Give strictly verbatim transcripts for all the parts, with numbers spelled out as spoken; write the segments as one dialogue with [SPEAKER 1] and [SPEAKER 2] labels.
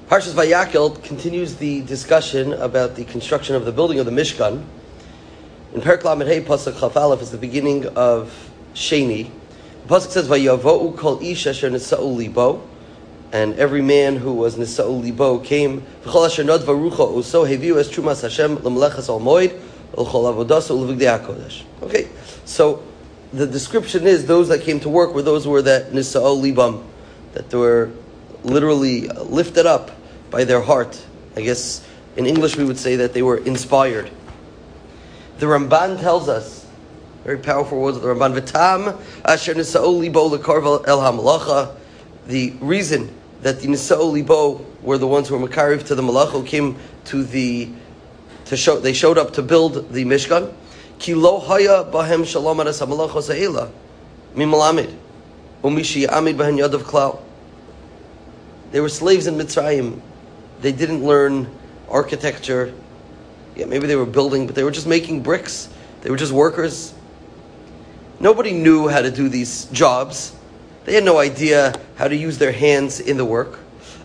[SPEAKER 1] Parshas Vayakhel continues the discussion about the construction of the building of the Mishkan. In Perek Lamed Hey, Pasuk Chaf Aleph is the beginning of Sheni. The Pasuk says, Vayavo'u kol ish asher nisa'u libo, and every man who was nisa'u libo came. V'chol asher nod varucho uso heviu es trumas Hashem l'melechas al moed l'chol avodaso l'vigdei hakodesh. Okay, so the description is those that came to work were those who were that nisa'u libam, that were literally lifted up by their heart. I guess in English we would say that they were inspired. The Ramban tells us, very powerful words of the Ramban, V'tam asher nisa'u libo l'karvel el hamalacha. The reason that the nisa'u libo were the ones who were makariv to the malach, who came to the to show they showed up to build the Mishkan. Ki lo haya bahem shalom aras hamalacha za'ela mimalamid umishi amid bahen yadav klal. They were slaves in Mitzrayim. They didn't learn architecture. Yeah, maybe they were building, but they were just making bricks. They were just workers. Nobody knew how to do these jobs. They had no idea how to use their hands in the work.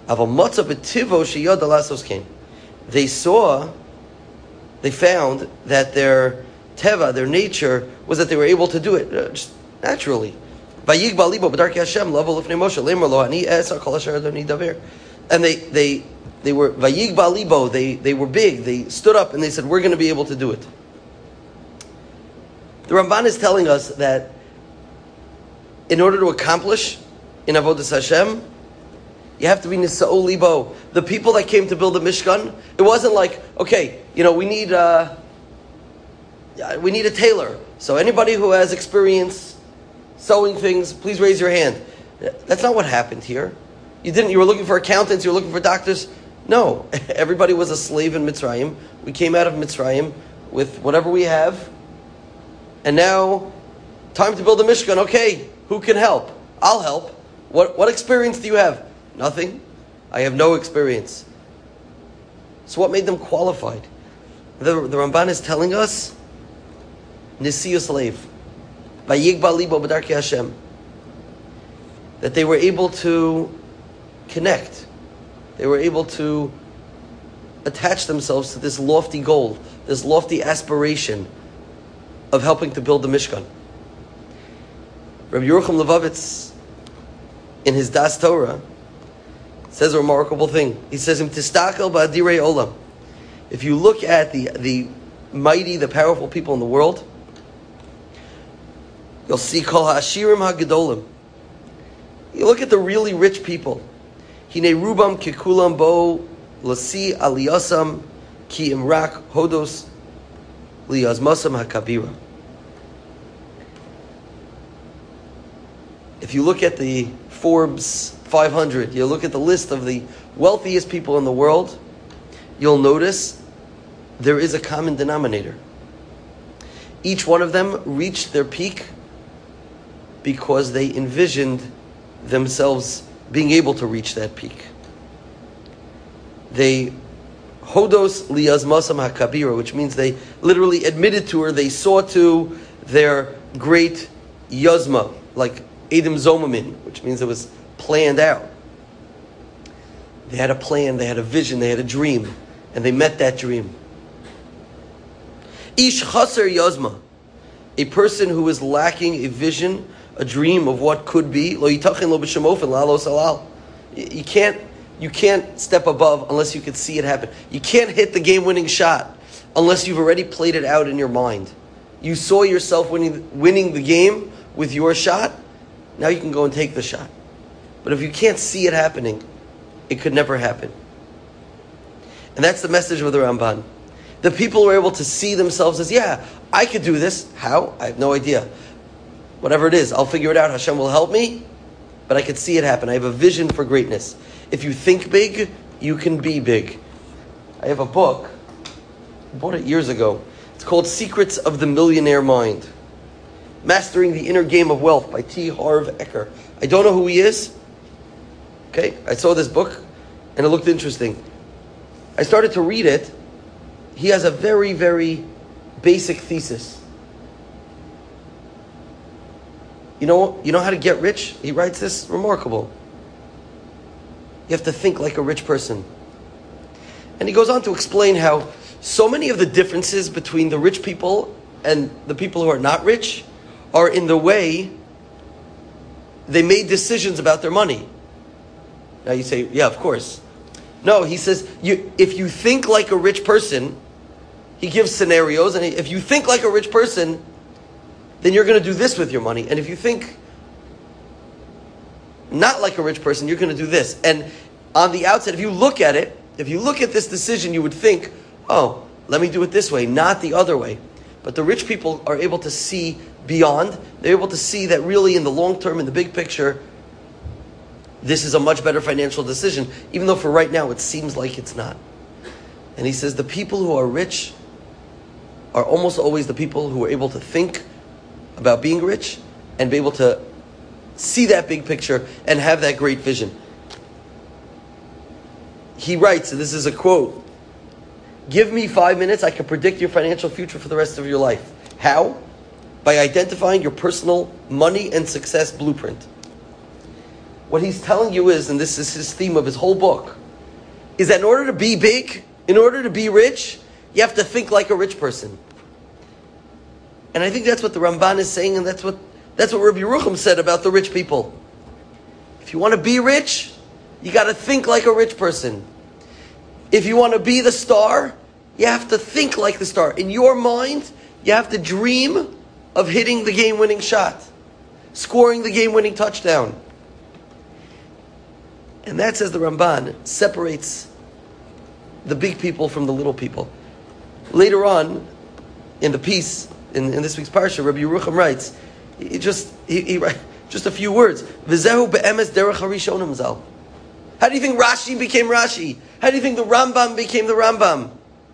[SPEAKER 1] They saw, they found that their teva, their nature, was that they were able to do it uh, just naturally. And they they they were vayigba libo. They they were big. They stood up and they said, "We're going to be able to do it." The Ramban is telling us that in order to accomplish in avodas Hashem, you have to be nisa'u libo. The people that came to build the Mishkan, it wasn't like, okay, you know, we need uh, we need a tailor. So anybody who has experience sewing things, please raise your hand. That's not what happened here. You didn't. You were looking for accountants. You were looking for doctors. No, everybody was a slave in Mitzrayim. We came out of Mitzrayim with whatever we have, and now time to build a Mishkan. Okay, who can help? I'll help. What what experience do you have? Nothing. I have no experience. So what made them qualified? The, the Ramban is telling us, Nisiyu slave, Vayigba libo b'darkei Hashem, that they were able to connect. They were able to attach themselves to this lofty goal, this lofty aspiration of helping to build the Mishkan. Rabbi Yerucham Levavitz, in his Das Torah, says a remarkable thing. He says, "Im tistakel ba'adirei olam." If you look at the the mighty, the powerful people in the world, you'll see kol ha'ashirim ha'gedolim. You look at the really rich people. Hine rubam kekulam bo lasi aliyasam ki imrak hodos liyazmasam hakabira. If you look at the Forbes five hundred, you look at the list of the wealthiest people in the world, you'll notice there is a common denominator. Each one of them reached their peak because they envisioned themselves being able to reach that peak. They hodos liyazmasam hakabira, which means they literally admitted to her, they saw to their great yazma, like Edom Zomamin, which means it was planned out. They had a plan, they had a vision, they had a dream, and they met that dream. Ish chaser yazma, a person who is lacking a vision, a dream of what could be. Lo yitachin lo b'shemofen la'alo salal. You can't, you can't step above unless you can see it happen. You can't hit the game-winning shot unless you've already played it out in your mind. You saw yourself winning, winning the game with your shot. Now you can go and take the shot. But if you can't see it happening, it could never happen. And that's the message of the Ramban. The people were able to see themselves as, yeah, I could do this. How? I have no idea. Whatever it is, I'll figure it out. Hashem will help me, but I could see it happen. I have a vision for greatness. If you think big, you can be big. I have a book. I bought it years ago. It's called Secrets of the Millionaire Mind. Mastering the Inner Game of Wealth by T. Harv Eker. I don't know who he is. Okay, I saw this book and it looked interesting. I started to read it. He has a very, very basic thesis. You know, you know how to get rich? He writes this, remarkable. You have to think like a rich person. And he goes on to explain how so many of the differences between the rich people and the people who are not rich are in the way they made decisions about their money. Now you say, yeah, of course. No, he says, you, if you think like a rich person, he gives scenarios, and if you think like a rich person, then you're going to do this with your money. And if you think not like a rich person, you're going to do this. And on the outside, if you look at it, if you look at this decision, you would think, oh, let me do it this way, not the other way. But the rich people are able to see beyond. They're able to see that really in the long term, in the big picture, this is a much better financial decision, even though for right now it seems like it's not. And he says the people who are rich are almost always the people who are able to think about being rich and be able to see that big picture and have that great vision. He writes, and this is a quote, "Give me five minutes, I can predict your financial future for the rest of your life." How? By identifying your personal money and success blueprint. What he's telling you is, and this is his theme of his whole book, is that in order to be big, in order to be rich, you have to think like a rich person. And I think that's what the Ramban is saying, and that's what that's what Rabbi Yerucham said about the rich people. If you want to be rich, you got to think like a rich person. If you want to be the star, you have to think like the star. In your mind, you have to dream of hitting the game-winning shot, scoring the game-winning touchdown. And that, says the Ramban, separates the big people from the little people. Later on, in the piece, in, in this week's parsha, Rabbi Yerucham writes, he just he, he just a few words. V'zehu be'emes derech harishonim zal. How do you think Rashi became Rashi? How do you think the Rambam became the Rambam?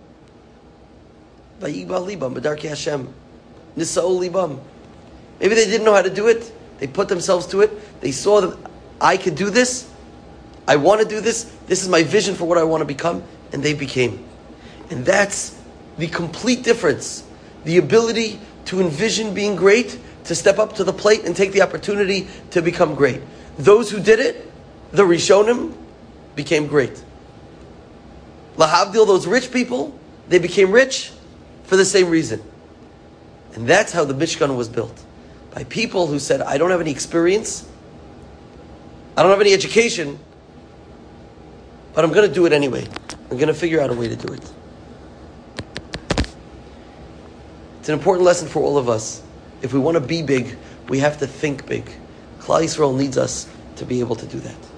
[SPEAKER 1] Vayigba libam b'darkei Hashem, nisa'u libam. Maybe they didn't know how to do it. They put themselves to it. They saw that I could do this. I want to do this. This is my vision for what I want to become. And they became. And that's the complete difference. The ability to envision being great, to step up to the plate and take the opportunity to become great. Those who did it, the Rishonim, became great. Lahavdil, those rich people, they became rich for the same reason. And that's how the Mishkan was built. By people who said, I don't have any experience, I don't have any education, but I'm going to do it anyway. I'm going to figure out a way to do it. It's an important lesson for all of us. If we want to be big, we have to think big. Klal Yisrael needs us to be able to do that.